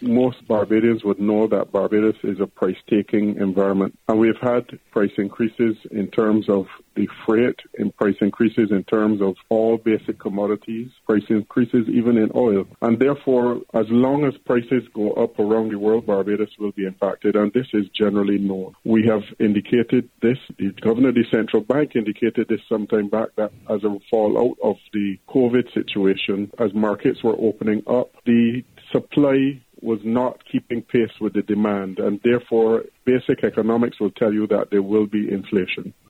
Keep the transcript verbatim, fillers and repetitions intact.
most Barbadians would know that Barbados is a price-taking environment. And we've had price increases in terms of the freight, and price increases in terms of all basic commodities, price increases even in oil. And therefore, as long as prices go up around the world, Barbados will be impacted. And this is generally known. We have indicated this. The Governor of the Central Bank indicated this sometime back, that as a fallout of the COVID situation, as markets were opening up, the supply was not keeping pace with the demand, and therefore basic economics will tell you that there will be inflation.